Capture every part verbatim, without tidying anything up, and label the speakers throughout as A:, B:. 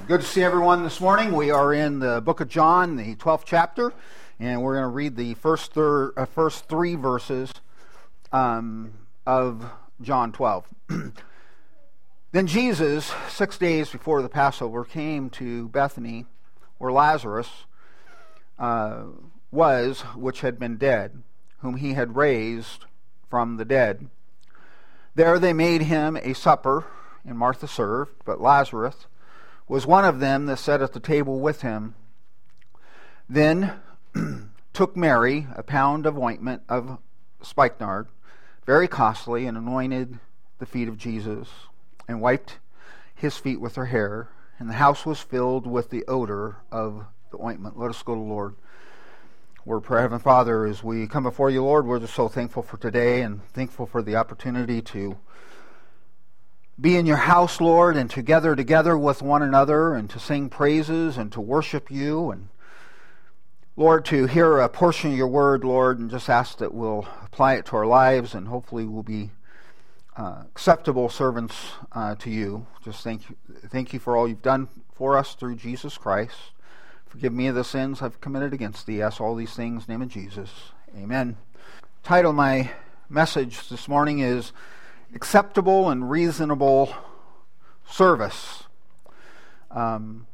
A: Good to see everyone this morning. We are in the book of John, the twelfth chapter, and we're going to read the first thir- uh, first three verses um, of John twelve. Then Jesus, six days before the Passover, came to Bethany, where Lazarus uh, was, which had been dead, whom he had raised from the dead. There they made him a supper, and Martha served, but Lazarus was one of them that sat at the table with him. Then took Mary a pound of ointment of spikenard, very costly, and anointed the feet of Jesus, and wiped his feet with her hair, and the house was filled with the odor of the ointment. Let us go to the Lord. Word, prayer, Heavenly Father, as we come before you, Lord, we're just so thankful for today and thankful for the opportunity to be in your house, Lord, and to gather together with one another and to sing praises and to worship you. And Lord, to hear a portion of your word, Lord, and just ask that we'll apply it to our lives and hopefully we'll be uh, acceptable servants uh, to you. Just thank you, thank you for all you've done for us through Jesus Christ. Forgive me of the sins I've committed against thee. Ask all these things in the name of Jesus. Amen. Title of my message this morning is Acceptable and Reasonable Service. Um,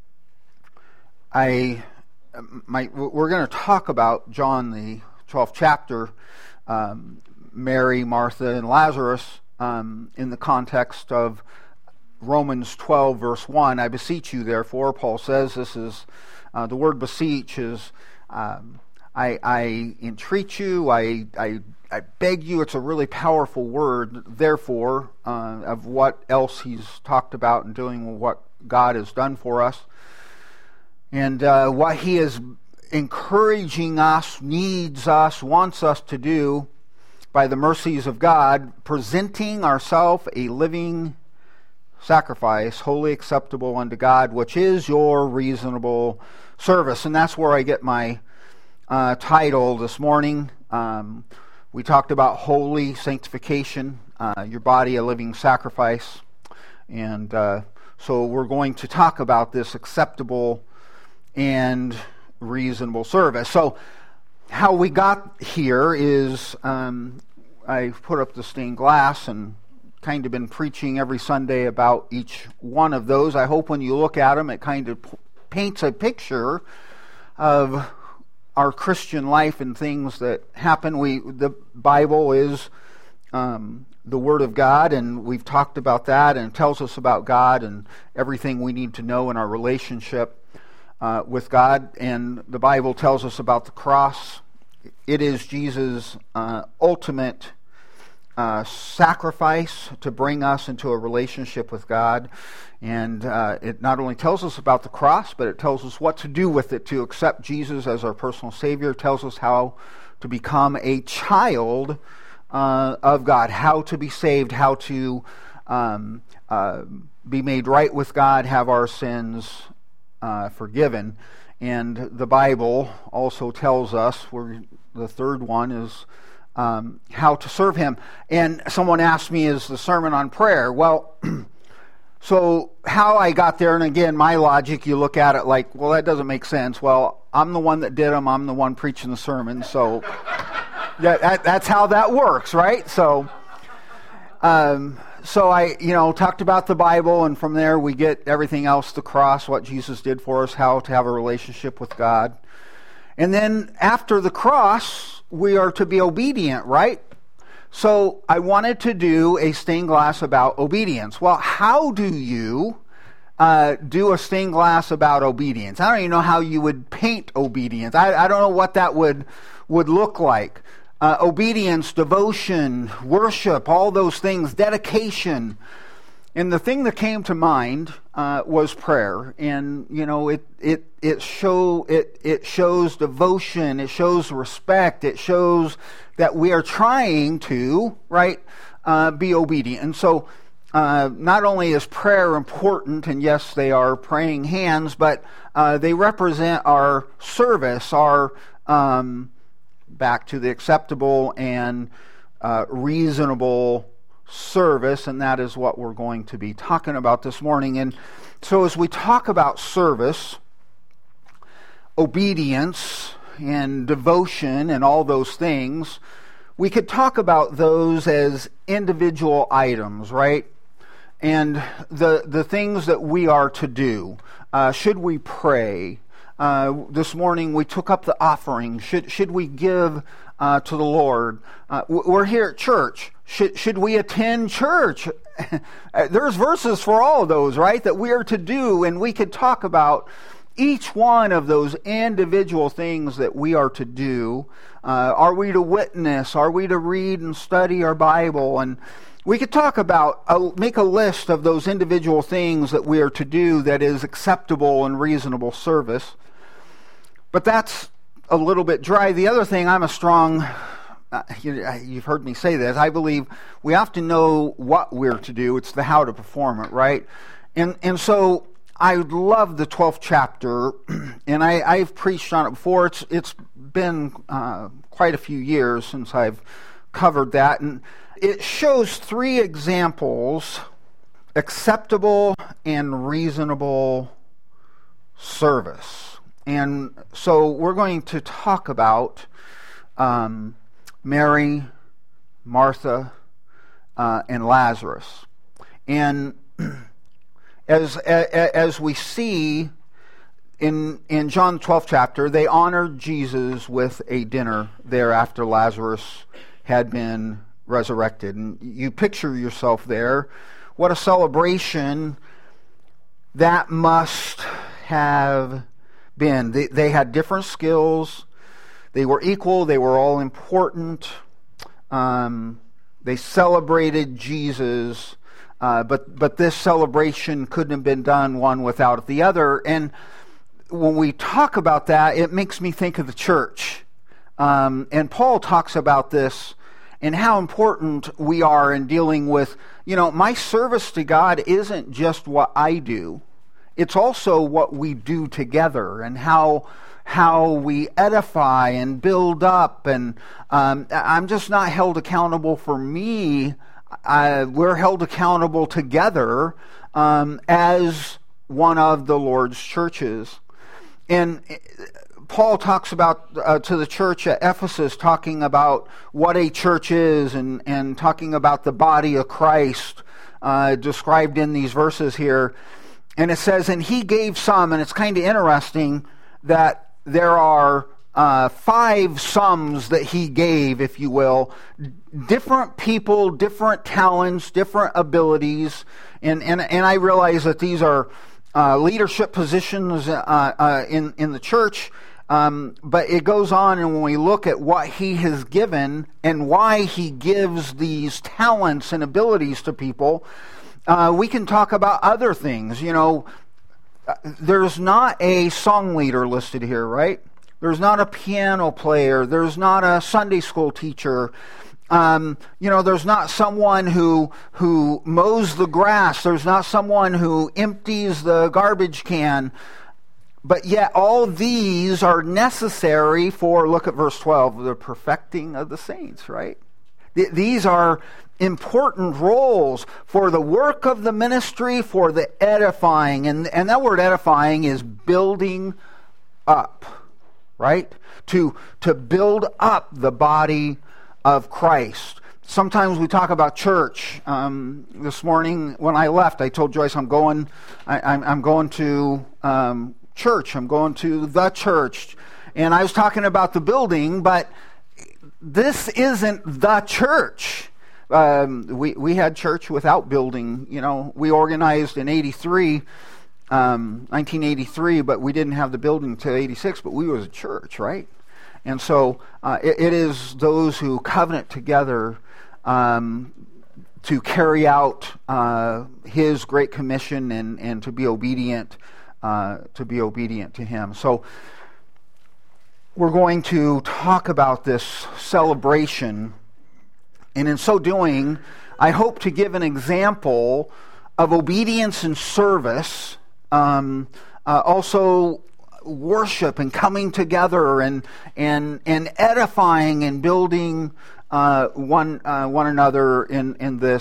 A: I, my, we're going to talk about John, the twelfth chapter, um, Mary, Martha, and Lazarus um, in the context of Romans twelve, verse one. I beseech you, therefore, Paul says, this is, uh, the word beseech is, um, I, I entreat you, I, I I beg you. It's a really powerful word, therefore, uh, of what else he's talked about and doing with what God has done for us. And uh, what he is encouraging us, needs us, wants us to do by the mercies of God, presenting ourselves a living sacrifice, wholly acceptable unto God, which is your reasonable service. And that's where I get my uh, title this morning. Um We talked about holy sanctification, uh, your body a living sacrifice. And uh, so we're going to talk about this acceptable and reasonable service. So how we got here is um, I put up the stained glass and kind of been preaching every Sunday about each one of those. I hope when you look at them, it kind of p- paints a picture of our Christian life and things that happen. We the Bible is um, the Word of God, and we've talked about that, and it tells us about God and everything we need to know in our relationship uh, with God. And the Bible tells us about the cross. It is Jesus' uh, ultimate uh, sacrifice to bring us into a relationship with God. And uh, it not only tells us about the cross, but it tells us what to do with it, to accept Jesus as our personal Savior. It tells us how to become a child uh, of God, how to be saved, how to um, uh, be made right with God, have our sins uh, forgiven. And the Bible also tells us, where the third one is um, how to serve Him. And someone asked me, is the sermon on prayer? Well, so how I got there, and again, my logic, you look at it like, well, that doesn't make sense. Well, I'm the one that did them. I'm the one preaching the sermon. So that, that, that's how that works, right? So um, so I, you know, talked about the Bible, and from there we get everything else, the cross, what Jesus did for us, how to have a relationship with God. And then after the cross, we are to be obedient, right? So I wanted to do a stained glass about obedience. Well, how do you uh, do a stained glass about obedience? I don't even know how you would paint obedience. I, I don't know what that would would look like. Uh, obedience, devotion, worship, all those things, dedication. And the thing that came to mind uh, was prayer. And you know, it it it show it it shows devotion. It shows respect. It shows that we are trying to, right, uh, be obedient. And so uh, not only is prayer important, and yes, they are praying hands, but uh, they represent our service, our, um, back to the acceptable and uh, reasonable service, and that is what we're going to be talking about this morning. And so as we talk about service, obedience, and devotion, and all those things, we could talk about those as individual items, right? And the the things that we are to do. Uh, should we pray? Uh, this morning we took up the offering. Should should we give uh, to the Lord? Uh, we're here at church. Should should we attend church? There's verses for all of those, right? That we are to do, and we could talk about each one of those individual things that we are to do. Uh, are we to witness? Are we to read and study our Bible? And we could talk about, uh, make a list of those individual things that we are to do that is acceptable and reasonable service. But that's a little bit dry. The other thing, I'm a strong, uh, you, you've heard me say this, I believe we have to know what we're to do. It's the how to perform it, right? And and so I love the twelfth chapter, and I, I've preached on it before. It's It's been uh, quite a few years since I've covered that, and it shows three examples: acceptable and reasonable service. And so we're going to talk about um, Mary, Martha, uh, and Lazarus. And as, as as we see in in John twelfth chapter, they honored Jesus with a dinner there after Lazarus had been resurrected. And you picture yourself there. What a celebration that must have been. They, they had different skills. They were equal. They were all important. Um, they celebrated Jesus. Uh, but but this celebration couldn't have been done one without the other. And when we talk about that, it makes me think of the church. Um, and Paul talks about this and how important we are in dealing with, you know, my service to God isn't just what I do. It's also what we do together, and how how we edify and build up. And um, I'm just not held accountable for me. Uh, we're held accountable together um, as one of the Lord's churches. And Paul talks about uh, to the church at Ephesus, talking about what a church is, and, and talking about the body of Christ uh, described in these verses here. And it says, and he gave some, and it's kind of interesting that there are uh, five sums that he gave, if you will. Different people, different talents, different abilities. And, and, and I realize that these are uh, leadership positions uh, uh, in, in the church. Um, but it goes on, and when we look at what he has given and why he gives these talents and abilities to people, uh, we can talk about other things. You know, there's not a song leader listed here, right? There's not a piano player. There's not a Sunday school teacher. Um, you know, there's not someone who who mows the grass. There's not someone who empties the garbage can. But yet all these are necessary for, look at verse twelve, the perfecting of the saints, right? Th- these are important roles for the work of the ministry, for the edifying. And, and that word edifying is building up, right? To, to build up the body of Christ. Sometimes we talk about church. Um, this morning when I left, I told Joyce I'm going, I, I'm, I'm going to... Um, church. I'm going to the church. And I was talking about the building, but this isn't the church. Um, we, we had church without building. You know, we organized in eighty-three, um, nineteen eighty-three, but we didn't have the building until eighty-six, but we was a church, right? And so uh, it, it is those who covenant together um, to carry out uh, his great commission and, and to be obedient Uh, to be obedient to him. So we're going to talk about this celebration, and in so doing, I hope to give an example of obedience and service, um, uh, also worship and coming together and and and edifying and building uh, one uh, one another in in this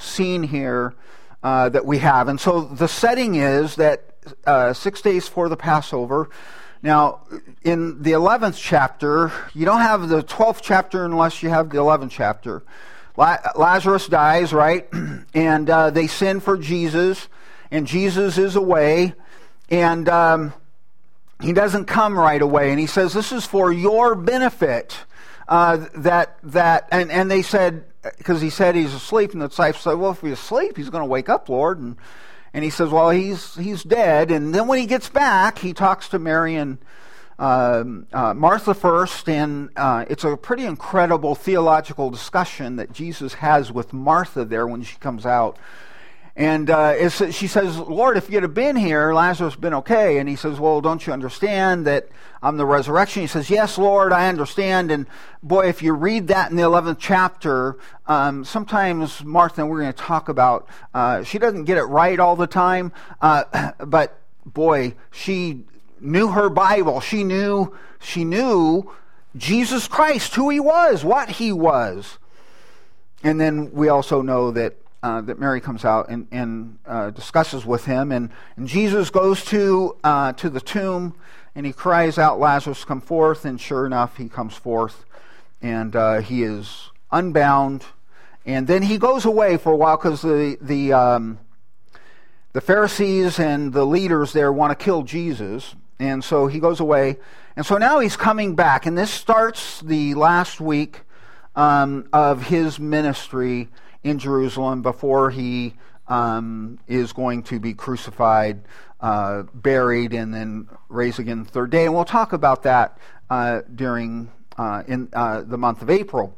A: scene here uh, that we have. And so the setting is that uh, six days before the Passover. Now, in the eleventh chapter, you don't have the twelfth chapter unless you have the eleventh chapter. La- Lazarus dies, right? And uh, they send for Jesus, and Jesus is away, and um, he doesn't come right away. And he says, "This is for your benefit." Uh, that that and, and they said, because he said he's asleep, and the disciples said, "Well, if he's asleep, he's going to wake up, Lord." And and he says, "Well, he's he's dead." And then when he gets back, he talks to Mary and uh, uh, Martha first, and uh, it's a pretty incredible theological discussion that Jesus has with Martha there when she comes out. And uh, it's, she says, "Lord, if you'd have been here, Lazarus would have been okay." And he says, "Well, don't you understand that I'm the resurrection?" He says, "Yes, Lord, I understand." And boy, if you read that in the eleventh chapter, um, sometimes Martha, and we're going to talk about, uh, she doesn't get it right all the time, uh, but boy, she knew her Bible. She knew, she knew Jesus Christ, who he was, what he was. And then we also know that Uh, that Mary comes out and, and uh, discusses with him, and, and Jesus goes to uh, to the tomb, and he cries out, "Lazarus, come forth!" And sure enough, he comes forth, and uh, he is unbound, and then he goes away for a while because the the um, the Pharisees and the leaders there want to kill Jesus, and so he goes away, and so now he's coming back, and this starts the last week um, of his ministry in Jerusalem before he um, is going to be crucified, uh, buried, and then raised again the third day. And we'll talk about that uh, during uh, in uh, the month of April.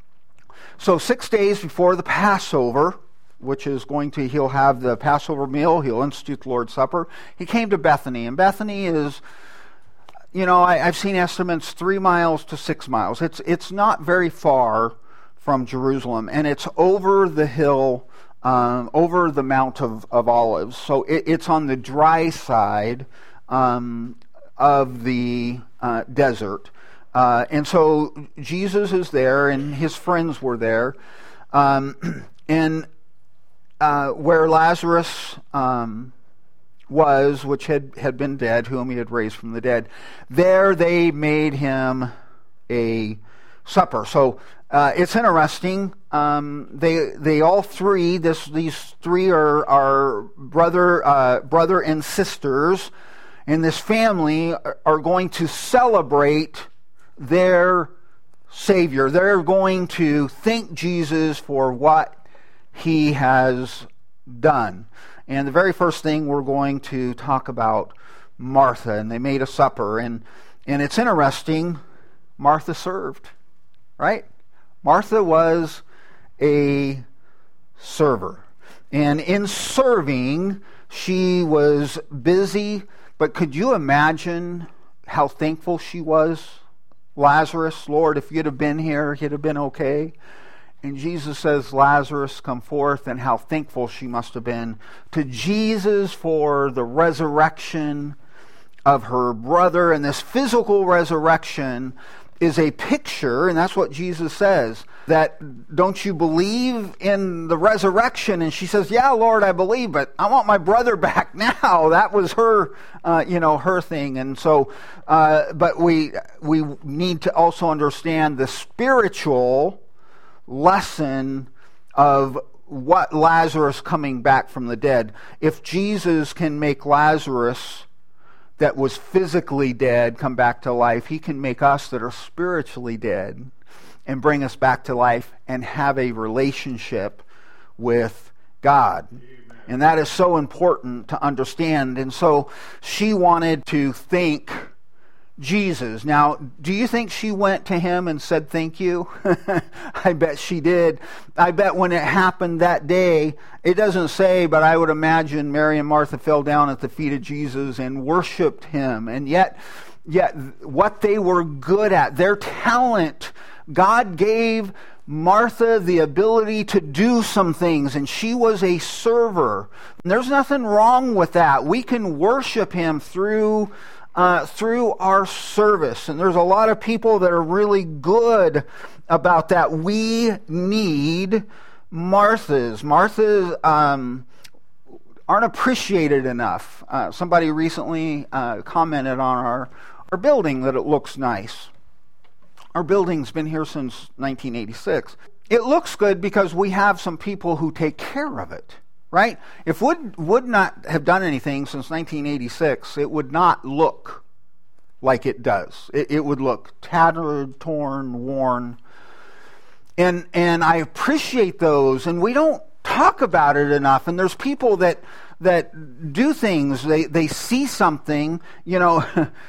A: So six days before the Passover, which is going to, he'll have the Passover meal, he'll institute the Lord's Supper. He came to Bethany, and Bethany is, you know, I, I've seen estimates three miles to six miles. It's it's not very far from Jerusalem, and it's over the hill, um, over the Mount of, of Olives. So it, it's on the dry side um, of the uh, desert. Uh, and so Jesus is there, and his friends were there. Um, and uh, where Lazarus um, was, which had, had been dead, whom he had raised from the dead, there they made him a supper. So Uh, it's interesting. Um, they they all three this these three are are brother uh, brother and sisters, and this family are going to celebrate their Savior. They're going to thank Jesus for what he has done. And the very first thing we're going to talk about Martha, and they made a supper, and and it's interesting. Martha served, right? Martha was a server. And in serving, she was busy, but could you imagine how thankful she was? Lazarus, "Lord, if you'd have been here, he'd have been okay." And Jesus says, "Lazarus, come forth," and how thankful she must have been to Jesus for the resurrection of her brother. And this physical resurrection is a picture, and that's what Jesus says, that don't you believe in the resurrection? And she says, "Yeah, Lord, I believe, but I want my brother back now." That was her, uh, you know, her thing. And so, uh, but we we need to also understand the spiritual lesson of what Lazarus coming back from the dead. If Jesus can make Lazarus that was physically dead come back to life, he can make us that are spiritually dead and bring us back to life and have a relationship with God. Amen. And that is so important to understand. And so she wanted to thank Jesus. Now, do you think she went to him and said thank you? I bet she did. I bet when it happened that day, it doesn't say, but I would imagine Mary and Martha fell down at the feet of Jesus and worshiped him. And yet, yet what they were good at, their talent, God gave Martha the ability to do some things, and she was a server. And there's nothing wrong with that. We can worship him through Uh, through our service. And there's a lot of people that are really good about that. We need Marthas. Marthas um, aren't appreciated enough. Uh, somebody recently uh, commented on our, our building that it looks nice. Our building's been here since nineteen eighty-six. It looks good because we have some people who take care of it, right? If Wood would not have done anything since nineteen eighty-six, it would not look like it does. It, it would look tattered, torn, worn. And and I appreciate those, and we don't talk about it enough. And there's people that that do things. They they see something. You know,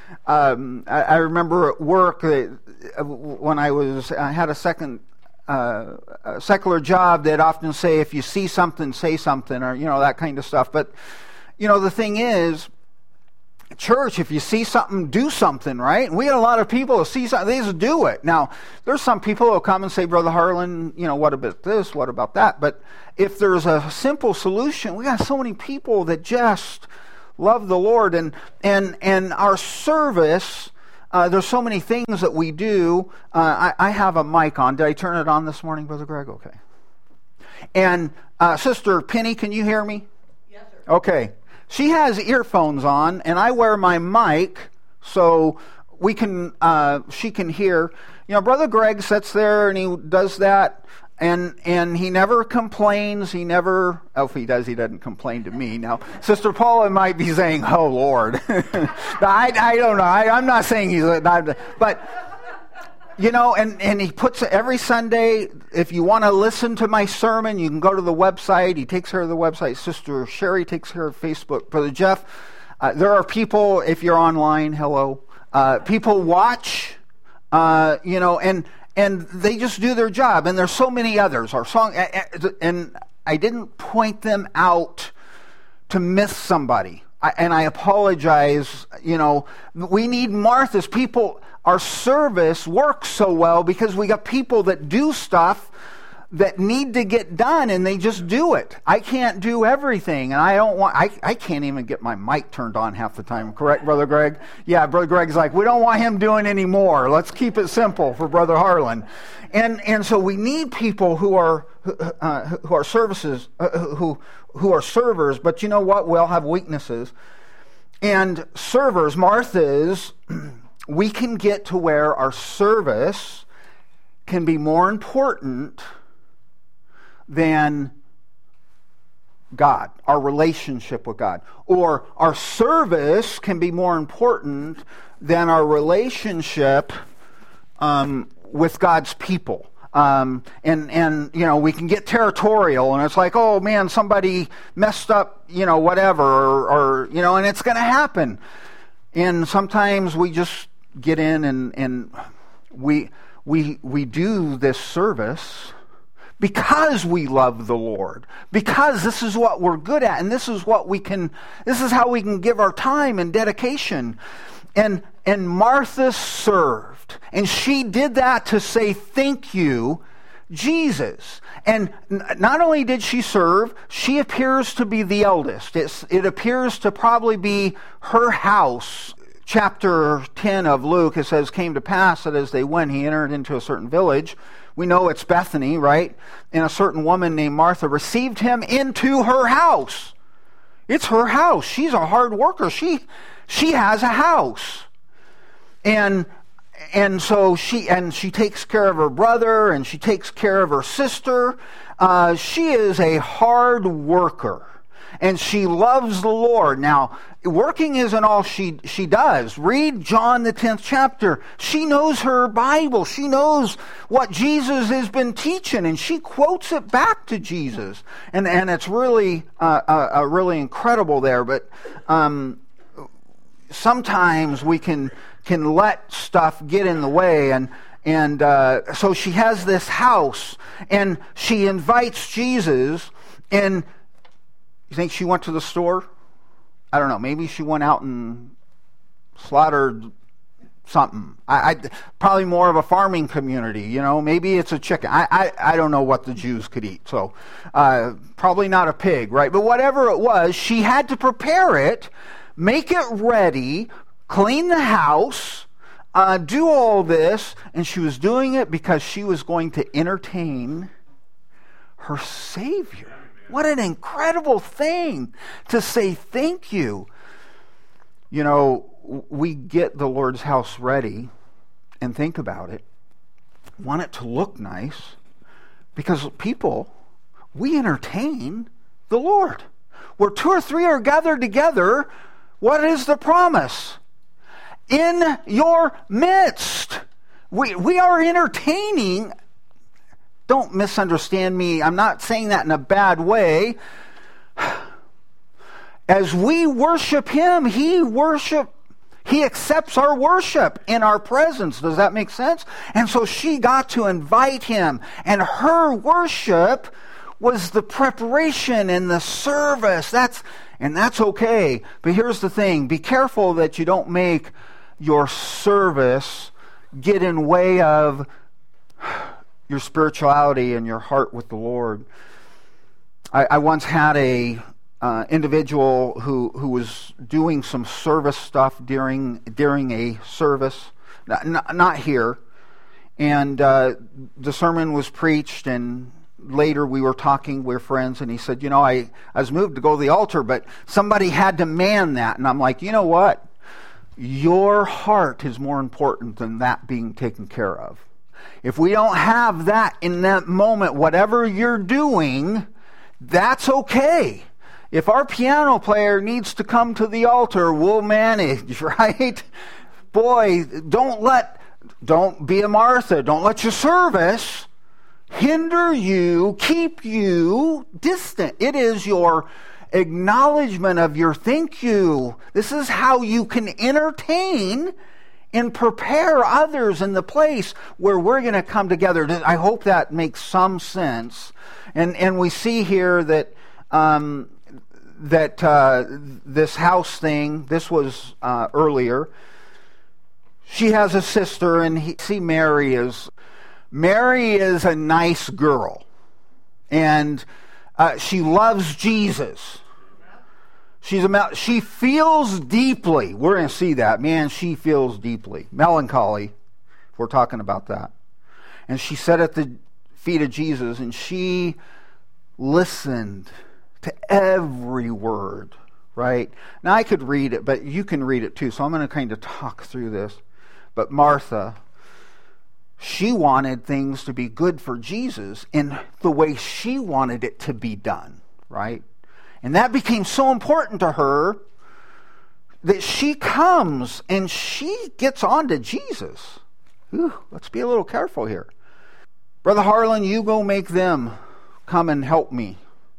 A: um, I, I remember at work that when I was I had a second uh, a secular job. They'd often say, "If you see something, say something," or you know that kind of stuff. But you know, the thing is, church, if you see something, do something, right? And we had a lot of people who see something, they just do it. Now, there's some people who come and say, Brother Harlan, you know, what about this? What about that? But if there's a simple solution, we got so many people that just love the Lord. And and and our service, uh, there's so many things that we do. Uh, I, I have a mic on. Did I turn it on this morning, Brother Greg? Okay. And uh, Sister Penny, can you hear me?
B: Yes, sir.
A: Okay. She has earphones on, and I wear my mic so we can. Uh, she can hear. You know, Brother Greg sits there and he does that, and and he never complains. He never. Oh, if he does, he doesn't complain to me. Now, Sister Paula might be saying, "Oh Lord," I I don't know. I, I'm not saying he's not, but. You know, and, and he puts every Sunday, if you want to listen to my sermon, you can go to the website. He takes care of the website. Sister Sherry takes care of Facebook. Brother Jeff, uh, there are people, if you're online, hello, uh, people watch, uh, you know, and and they just do their job. And there's so many others. Our song, and I didn't point them out to miss somebody. I, and I apologize, you know, we need Marthas. People, our service works so well because we got people that do stuff that need to get done and they just do it. I can't do everything, and I don't want, I, I can't even get my mic turned on half the time. Correct, Brother Greg? Yeah, Brother Greg's like, we don't want him doing any more. Let's keep it simple for Brother Harlan. And and so we need people who are uh, who are services uh, who who are servers. But you know what? We all have weaknesses. And servers, Marthas, we can get to where our service can be more important than God, our relationship with God. Or our service can be more important than our relationship um, with God's people. Um, and, and, you know, we can get territorial, and it's like, oh, man, somebody messed up, you know, whatever, or, or you know, and it's going to happen. And sometimes we just get in and, and we, we, we do this service because we love the Lord, because this is what we're good at, and this is what we can, this is how we can give our time and dedication. And and Martha served, and she did that to say thank you, Jesus. And not only did she serve, she appears to be the eldest. It's, it appears to probably be her house. Chapter ten of Luke, it says, came to pass that as they went, he entered into a certain village. We know it's Bethany, right? And a certain woman named Martha received him into her house. It's her house. She's a hard worker. She she has a house. And and so she and she takes care of her brother, and she takes care of her sister. Uh, she is a hard worker, and she loves the Lord. Now, working isn't all she she does. Read John the tenth chapter. She knows her Bible. She knows what Jesus has been teaching, and she quotes it back to Jesus. And and it's really uh, uh, uh, really incredible there. But um, sometimes we can can let stuff get in the way, and and uh, so she has this house, and she invites Jesus. And you think she went to the store? I don't know. Maybe she went out and slaughtered something. I, I probably more of a farming community. You know, maybe it's a chicken. I I, I don't know what the Jews could eat. So uh, probably not a pig, right? But whatever it was, she had to prepare it, make it ready, clean the house, uh, do all this, and she was doing it because she was going to entertain her Savior. What an incredible thing to say thank you. You know, we get the Lord's house ready and think about it. Want it to look nice because people, we entertain the Lord. Where two or three are gathered together, what is the promise? In your midst. We, we are entertaining. Don't misunderstand me. I'm not saying that in a bad way. As we worship Him, He worship, He accepts our worship in our presence. Does that make sense? And so she got to invite Him. And her worship was the preparation and the service. That's and that's okay. But here's the thing. Be careful that you don't make your service get in way of your spirituality and your heart with the Lord. I, I once had a uh, individual who who was doing some service stuff during during a service, not, not here, and uh, the sermon was preached, and later we were talking, we were friends, and he said, you know, I, I was moved to go to the altar, but somebody had to man that. And I'm like, you know what? Your heart is more important than that being taken care of. If we don't have that in that moment, whatever you're doing, that's okay. If our piano player needs to come to the altar, we'll manage, right? Boy, don't let, don't be a Martha. Don't let your service hinder you, keep you distant. It is your acknowledgement of your thank you. This is how you can entertain and prepare others in the place where we're going to come together. I hope that makes some sense. And and we see here that um, that uh, this house thing, this was uh, earlier. She has a sister, and he, see Mary is Mary is a nice girl, and uh, she loves Jesus. She's a she feels deeply. We're going to see that. Man, she feels deeply. Melancholy, if we're talking about that. And she sat at the feet of Jesus, and she listened to every word, right? Now, I could read it, but you can read it too, so I'm going to kind of talk through this. But Martha, she wanted things to be good for Jesus in the way she wanted it to be done, right? And that became so important to her that she comes and she gets on to Jesus. Ooh, let's be a little careful here. Brother Harlan, you go make them come and help me.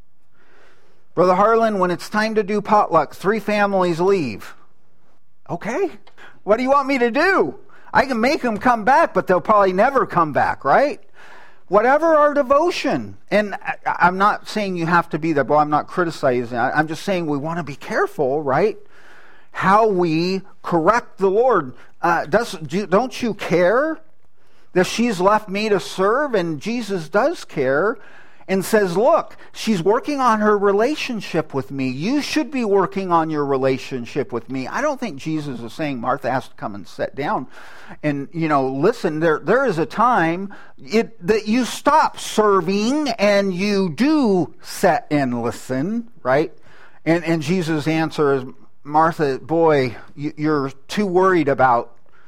A: Brother Harlan, when it's time to do potluck, three families leave. Okay, what do you want me to do? I can make them come back, but they'll probably never come back, right? Whatever our devotion. And I, I'm not saying you have to be there, but I'm not criticizing. I, I'm just saying we want to be careful, right? How we correct the Lord. Uh, does, do, don't you care that she's left me to serve? And Jesus does care and says, look, she's working on her relationship with me. You should be working on your relationship with me. I don't think Jesus is saying Martha has to come and sit down and, you know, listen. There, there is a time it, that you stop serving and you do sit and listen, right? And, and Jesus' answer is, Martha, boy, you, you're too worried about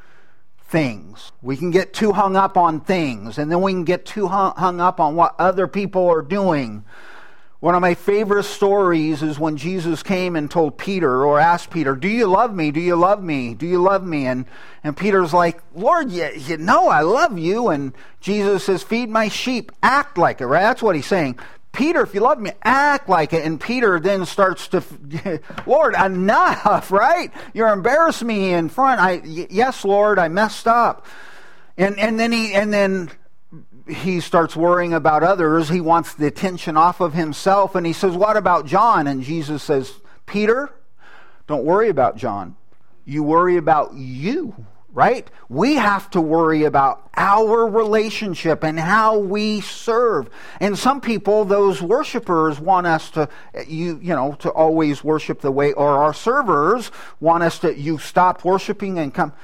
A: things. We can get too hung up on things, and then we can get too hung up on what other people are doing. One of my favorite stories is when Jesus came and told Peter, or asked Peter, do you love me? Do you love me? Do you love me? And and Peter's like, Lord, you, you know I love you. And Jesus says, feed my sheep. Act like it, right? That's what he's saying. Peter, if you love me, act like it. And Peter then starts to, Lord, enough, right? You're embarrassing me in front. I, yes, Lord, I messed up. And and then he and then he starts worrying about others. He wants the attention off of himself. And he says, what about John? And Jesus says, Peter, don't worry about John. You worry about you. Right? We have to worry about our relationship and how we serve. And some people, those worshipers, want us to, you you know, to always worship the way, or our servers want us to, you stop worshiping and come.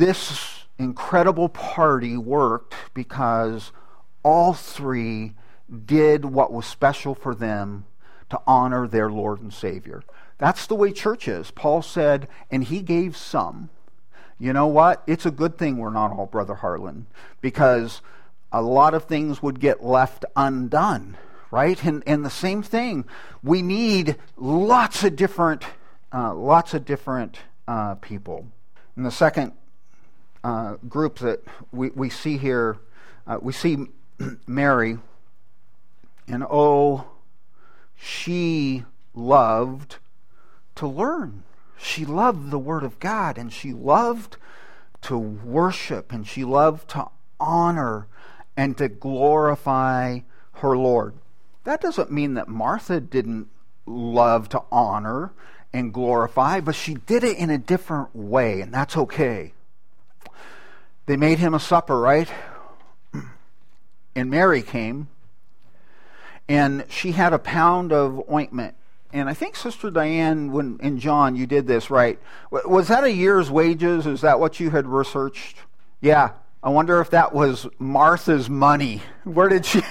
A: This incredible party worked because all three did what was special for them to honor their Lord and Savior. That's the way church is. Paul said, and he gave some. You know what? It's a good thing we're not all Brother Harlan, because a lot of things would get left undone, right? And, and the same thing, we need lots of different, uh, lots of different uh, people. And the second uh, group that we, we see here, uh, we see Mary, and oh, she loved to learn. She loved the Word of God, and she loved to worship, and she loved to honor and to glorify her Lord. That doesn't mean that Martha didn't love to honor and glorify, but she did it in a different way, and that's okay. They made him a supper, right? And Mary came, and she had a pound of ointment. And I think Sister Diane, when in John, you did this, right? Was that a year's wages? Is that what you had researched? Yeah. I wonder if that was Martha's money. Where did she...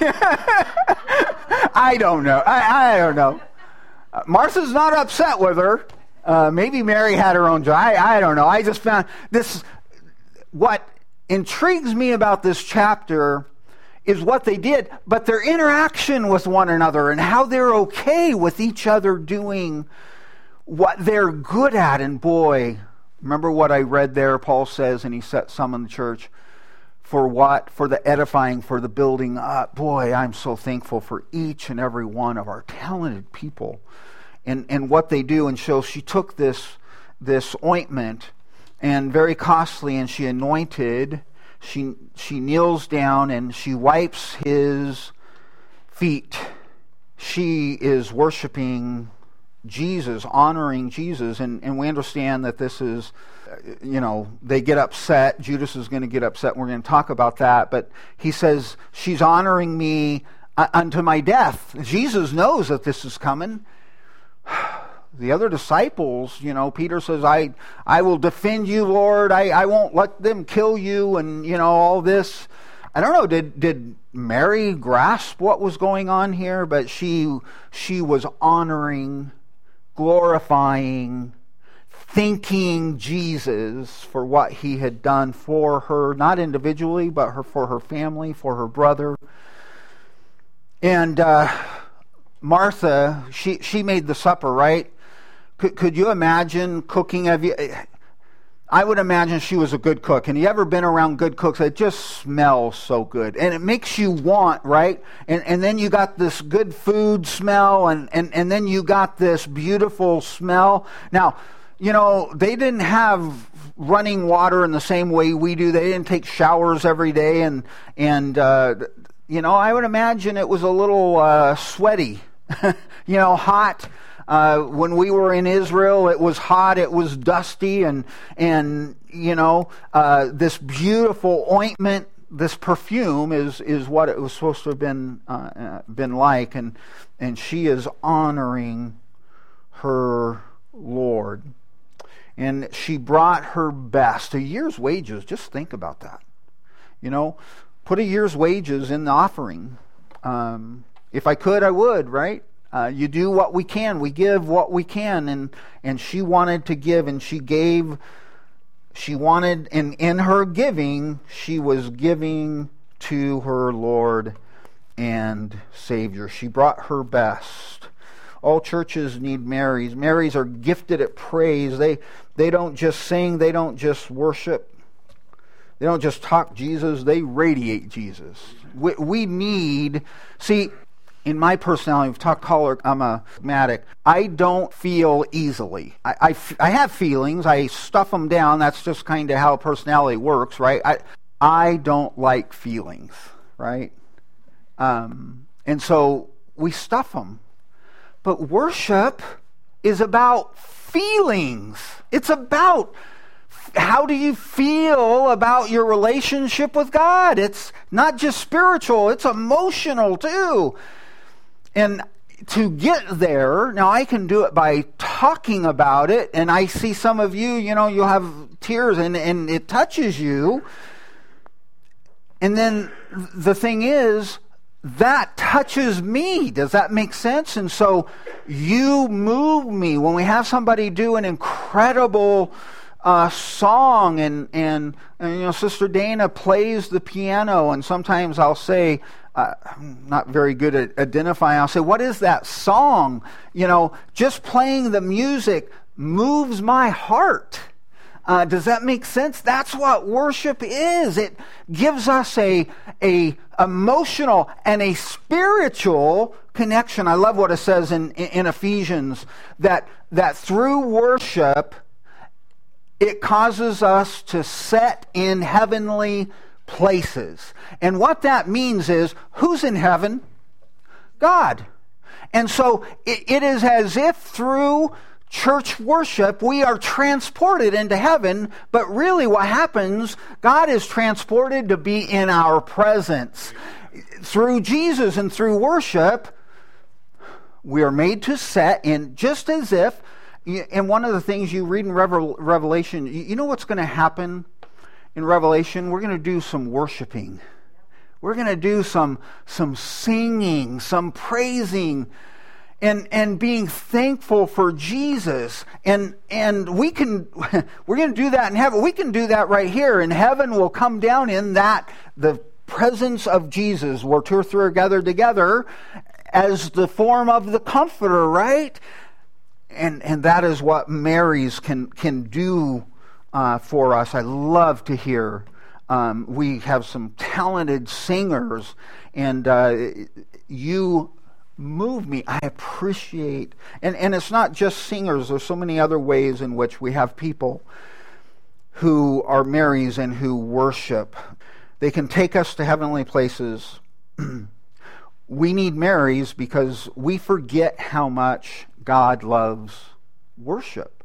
A: I don't know. I, I don't know. Uh, Martha's not upset with her. Uh, maybe Mary had her own job. I, I don't know. I just found this... What intrigues me about this chapter is what they did, but their interaction with one another and how they're okay with each other doing what they're good at. And boy, remember what I read there? Paul says, and he set some in the church, for what? For the edifying, for the building up. Boy, I'm so thankful for each and every one of our talented people and, and what they do. And so she took this, this ointment, and very costly, and she anointed. She she kneels down and she wipes his feet. She is worshiping Jesus, honoring Jesus, and, and we understand that this is, you know, they get upset. Judas is going to get upset. We're going to talk about that. But he says, she's honoring me unto my death. Jesus knows that this is coming. The other disciples, you know, Peter says, I I will defend you, Lord. I, I won't let them kill you, and, you know, all this. I don't know, did did Mary grasp what was going on here? But she she was honoring, glorifying, thanking Jesus for what he had done for her, not individually, but her for her family, for her brother. And uh, Martha, she, she made the supper, right? Could, could you imagine cooking? Have you, I would imagine she was a good cook. And you ever been around good cooks? It just smells so good. And it makes you want, right? And and then you got this good food smell, and, and, and then you got this beautiful smell. Now, you know, they didn't have running water in the same way we do. They didn't take showers every day. And, and uh, you know, I would imagine it was a little uh, sweaty, you know, hot. Uh, when we were in Israel, it was hot, it was dusty, and, and you know, uh, this beautiful ointment, this perfume is is what it was supposed to have been uh, uh, been like, and and she is honoring her Lord. And she brought her best, a year's wages. Just think about that. You know, put a year's wages in the offering. Um, if I could, I would, right? Uh, you do what we can. We give what we can. And, and she wanted to give, and she gave. She wanted, and in her giving, she was giving to her Lord and Savior. She brought her best. All churches need Marys. Marys are gifted at praise. They they don't just sing. They don't just worship. They don't just talk Jesus. They radiate Jesus. We, we need, see, in my personality, we've talked color, I'm a phlegmatic. I don't feel easily. I, I, I have feelings. I stuff them down. That's just kind of how personality works, right? I, I don't like feelings, right? Um, and so we stuff them. But worship is about feelings. It's about how do you feel about your relationship with God. It's not just spiritual, it's emotional too. And to get there, now I can do it by talking about it, and I see some of you, you know, you'll have tears and, and it touches you. And then the thing is, that touches me. Does that make sense? And so you move me when we have somebody do an incredible uh, song, and, and and you know, Sister Dana plays the piano, and sometimes I'll say, uh, I'm not very good at identifying. I'll say, "What is that song?" You know, just playing the music moves my heart. Uh, does that make sense? That's what worship is. It gives us a, a emotional and a spiritual connection. I love what it says in, in Ephesians, that, that through worship, it causes us to set in heavenly places. And what that means is, who's in heaven? God. And so it, it is as if through church worship, we are transported into heaven, but really what happens, God is transported to be in our presence. Through Jesus and through worship, we are made to set in, just as if, and one of the things you read in Revelation, you know what's going to happen in Revelation? We're going to do some worshiping. We're going to do some, some singing, some praising, And and being thankful for Jesus. And and we can, we're going to do that in heaven. We can do that right here. And heaven will come down in that, the presence of Jesus, where two or three are gathered together as the form of the Comforter, right? And and that is what Mary's can, can do uh, for us. I love to hear. Um, we have some talented singers, and uh, you move me. I appreciate, and, and it's not just singers. There's so many other ways in which we have people who are Marys and who worship. They can take us to heavenly places. We need Marys because we forget how much God loves worship.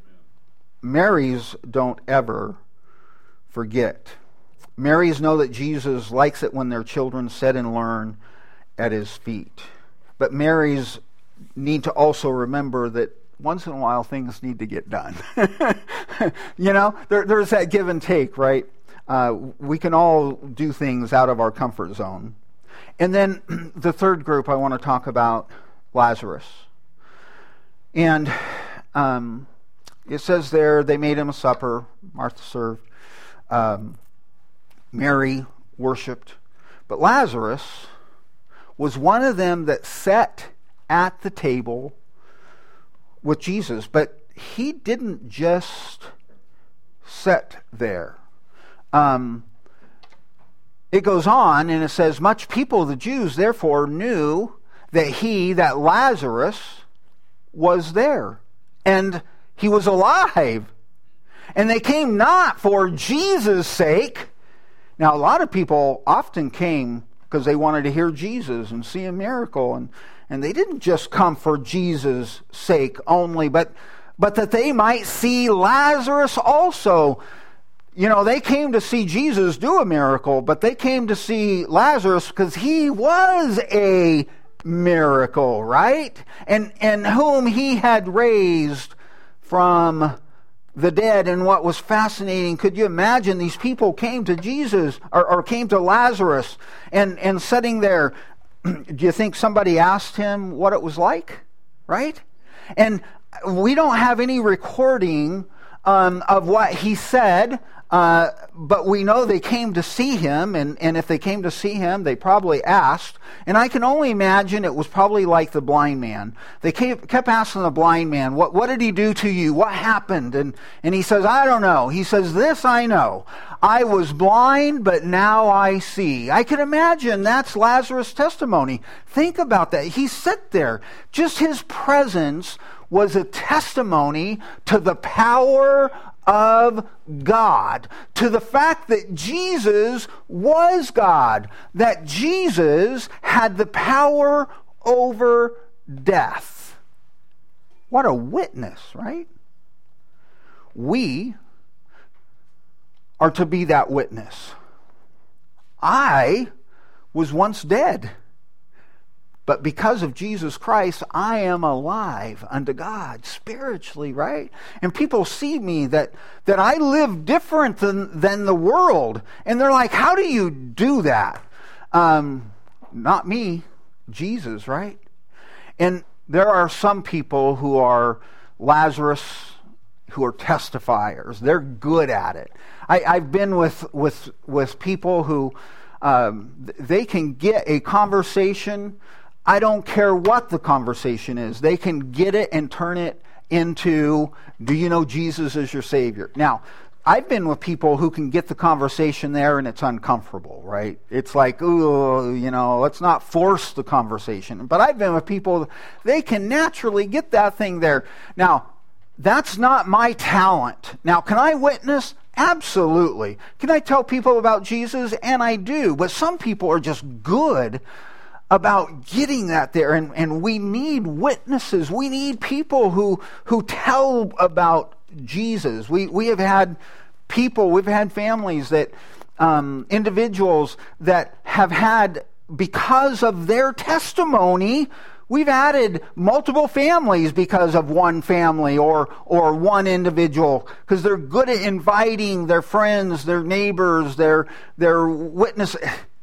A: Marys don't ever forget. Marys know that Jesus likes it when their children sit and learn at his feet. But Marys need to also remember that once in a while things need to get done. You know, there, there's that give and take, right? Uh, we can all do things out of our comfort zone. And then the third group I want to talk about, Lazarus. And um, it says there, they made him a supper. Martha served. Um, Mary worshipped. But Lazarus was one of them that sat at the table with Jesus. But he didn't just sit there. Um, it goes on and it says, much people, the Jews, therefore knew that he, that Lazarus, was there. And he was alive. And they came not for Jesus' sake. Now, a lot of people often came because they wanted to hear Jesus and see a miracle. And, and they didn't just come for Jesus' sake only, but, but that they might see Lazarus also. You know, they came to see Jesus do a miracle, but they came to see Lazarus because he was a miracle, right? And, and whom he had raised from the dead. And what was fascinating, could you imagine these people came to Jesus or, or came to Lazarus and, and sitting there? Do you think somebody asked him what it was like? Right? And we don't have any recording um, of what he said, uh, but we know they came to see him, and, and if they came to see him, they probably asked. And I can only imagine it was probably like the blind man. They kept, kept asking the blind man, what, what did he do to you? What happened? And, and he says, I don't know. He says, this I know. I was blind, but now I see. I can imagine that's Lazarus' testimony. Think about that. He sat there. Just his presence was a testimony to the power of God, to the fact that Jesus was God, that Jesus had the power over death. What a witness, right? We are to be that witness. I was once dead, but because of Jesus Christ, I am alive unto God spiritually, right? And people see me that, that I live different than, than the world. And they're like, how do you do that? Um, Not me, Jesus, right? And there are some people who are Lazarus, who are testifiers. They're good at it. I, I've been with with with people who um, they can get a conversation. I don't care what the conversation is. They can get it and turn it into, do you know Jesus is your Savior? Now, I've been with people who can get the conversation there and it's uncomfortable, right? It's like, ooh, you know, let's not force the conversation. But I've been with people, they can naturally get that thing there. Now, that's not my talent. Now, can I witness? Absolutely. Can I tell people about Jesus? And I do. But some people are just good about getting that there, and, and we need witnesses. We need people who who tell about Jesus. We we have had people, we've had families that, um, individuals that have had, because of their testimony, we've added multiple families because of one family or or one individual, because they're good at inviting their friends, their neighbors, their their witness.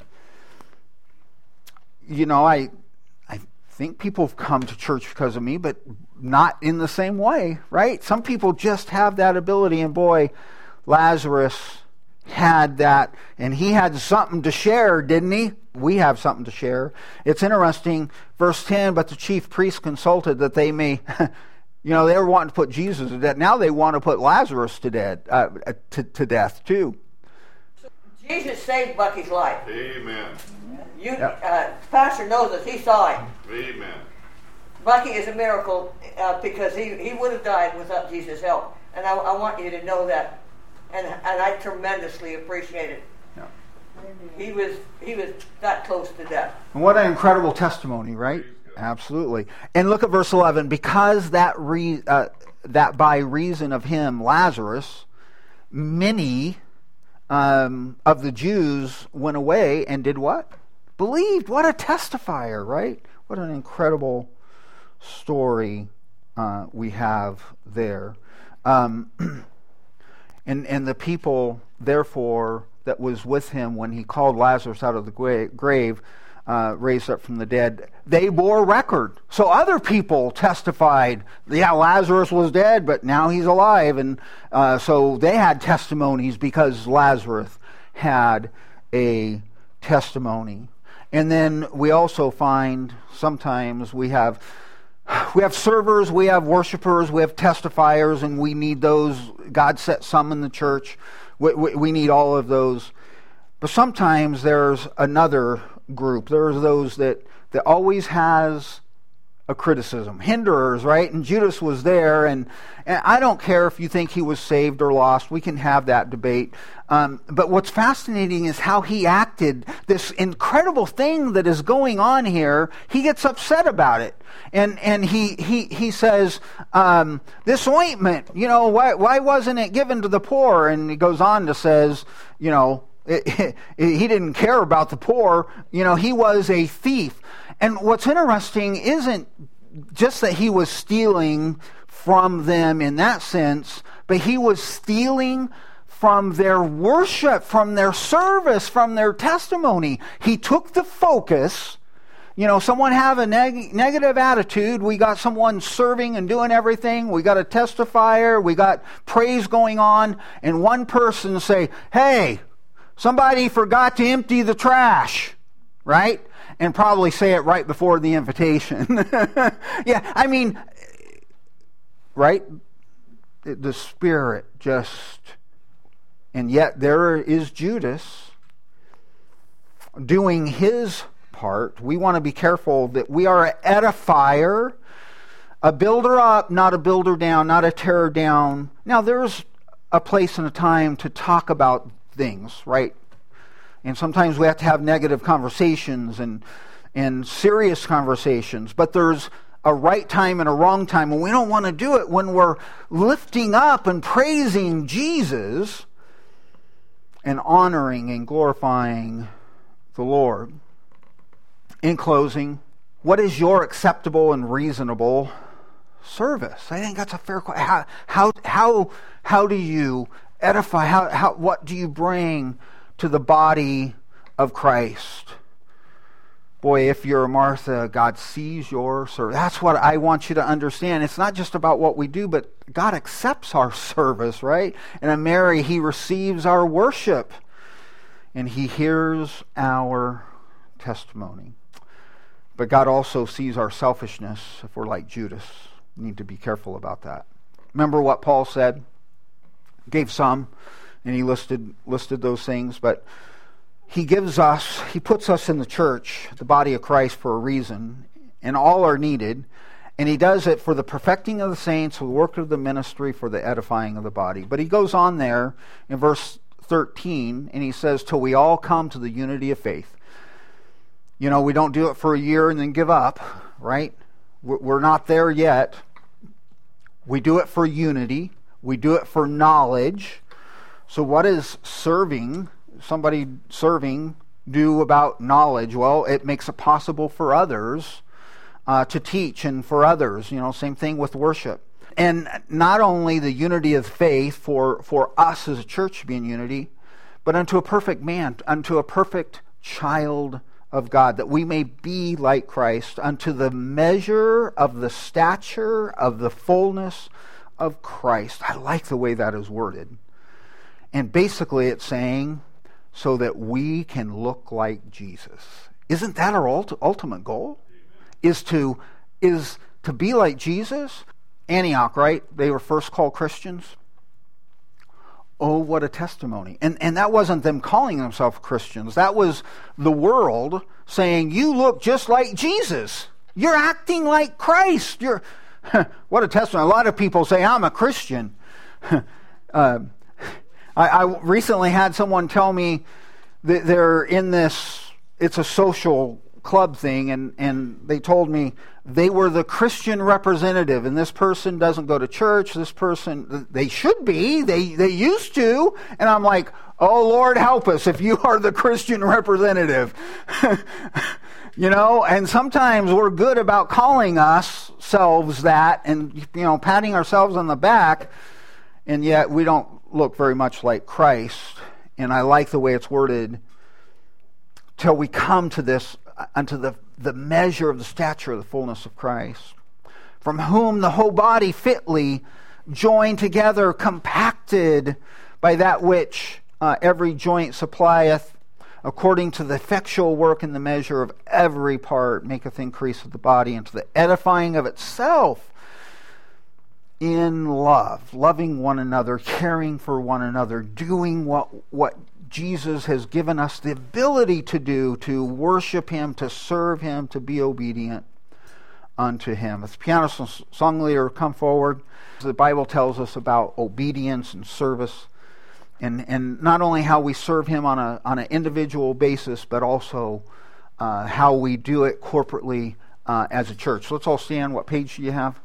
A: You know, I I think people have come to church because of me, but not in the same way, right? Some people just have that ability, and boy, Lazarus had that, and he had something to share, didn't he? We have something to share. It's interesting, verse ten, but the chief priests consulted that they may, you know, they were wanting to put Jesus to death. Now they want to put Lazarus to death, uh, to, to death too.
B: Jesus saved Bucky's life.
C: Amen.
B: You,
A: Yep.
B: uh, Pastor knows this. He saw it.
C: Amen.
B: Bucky is a miracle uh, because he, he would have died without Jesus' help. And I, I want you to know that. And and I tremendously appreciate it.
A: Yeah.
B: He was he was that close to death.
A: And what an incredible testimony, right? Absolutely. And look at verse eleven. Because that re, uh, that by reason of him, Lazarus, many um, of the Jews went away and did what? Believed. What a testifier, right? What an incredible story uh, we have there. Um, and and the people, therefore, that was with him when he called Lazarus out of the grave, uh, raised up from the dead, they bore record. So other people testified, yeah, Lazarus was dead, but now he's alive. And uh, so they had testimonies because Lazarus had a testimony. And then we also find sometimes we have we have servers, we have worshipers, we have testifiers, and we need those. God set some in the church. We, we, we need all of those. But sometimes there's another group. There's those that, that always has a criticism. Hinderers, right? And Judas was there, and, and I don't care if you think he was saved or lost. We can have that debate. Um, but what's fascinating is how he acted. This incredible thing that is going on here, he gets upset about it. And and he he he says, um, this ointment, you know, why why wasn't it given to the poor? And he goes on to says, you know, it, it, he didn't care about the poor. You know, he was a thief. And what's interesting isn't just that he was stealing from them in that sense, but he was stealing from their worship, from their service, from their testimony. He took the focus. You know, someone have a neg- negative attitude. We got someone serving and doing everything. We got a testifier. We got praise going on. And one person say, hey, somebody forgot to empty the trash, right? And probably say it right before the invitation. Yeah, I mean, right? The Spirit just... And yet there is Judas doing his part. We want to be careful that we are an edifier, a builder up, not a builder down, not a tearer down. Now there's a place and a time to talk about things, right? And sometimes we have to have negative conversations and and serious conversations, but there's a right time and a wrong time, and we don't want to do it when we're lifting up and praising Jesus and honoring and glorifying the Lord. In closing, what is your acceptable and reasonable service? I think that's a fair question. How how how, how do you edify? How how what do you bring to the body of Christ? Boy, if you're a Martha, God sees your service. That's what I want you to understand. It's not just about what we do, but God accepts our service, right? And a Mary, he receives our worship. And he hears our testimony. But God also sees our selfishness if we're like Judas. We need to be careful about that. Remember what Paul said? Gave some, and he listed listed those things, but he gives us, he puts us in the church, the body of Christ, for a reason, and all are needed, and he does it for the perfecting of the saints, for the work of the ministry, for the edifying of the body. But he goes on there in verse thirteen, and he says, till we all come to the unity of faith. You know, we don't do it for a year and then give up, right? We're not there yet. We do it for unity. We do it for knowledge. So what is serving, somebody serving, do about knowledge? Well, it makes it possible for others uh, to teach, and for others, you know, same thing with worship. And not only the unity of faith for, for us as a church to be in unity, but unto a perfect man, unto a perfect child of God, that we may be like Christ, unto the measure of the stature of the fullness of Christ. I like the way that is worded. And basically it's saying, so that we can look like Jesus. Isn't that our ult- ultimate goal? Is to, is to be like Jesus? Antioch, right? They were first called Christians. Oh, what a testimony. And and that wasn't them calling themselves Christians. That was the world saying, you look just like Jesus. You're acting like Christ. You're what a testimony. A lot of people say, I'm a Christian. uh, I, I recently had someone tell me that they're in this, it's a social club thing, and, and they told me they were the Christian representative, and this person doesn't go to church, this person, they should be, they, they used to, and I'm like, oh Lord help us if you are the Christian representative. You know, and sometimes we're good about calling ourselves that and, you know, patting ourselves on the back, and yet we don't look very much like Christ. And I like the way it's worded, till we come to this, unto the, the measure of the stature of the fullness of Christ, from whom the whole body fitly joined together, compacted by that which uh, every joint supplieth, according to the effectual work in the measure of every part, maketh increase of the body into the edifying of itself in love, loving one another, caring for one another, doing what what Jesus has given us the ability to do, to worship Him, to serve Him, to be obedient unto Him. As the pianist and song leader come forward, the Bible tells us about obedience and service, and, and not only how we serve Him on a on an individual basis, but also uh, how we do it corporately uh, as a church. So let's all stand. What page do you have?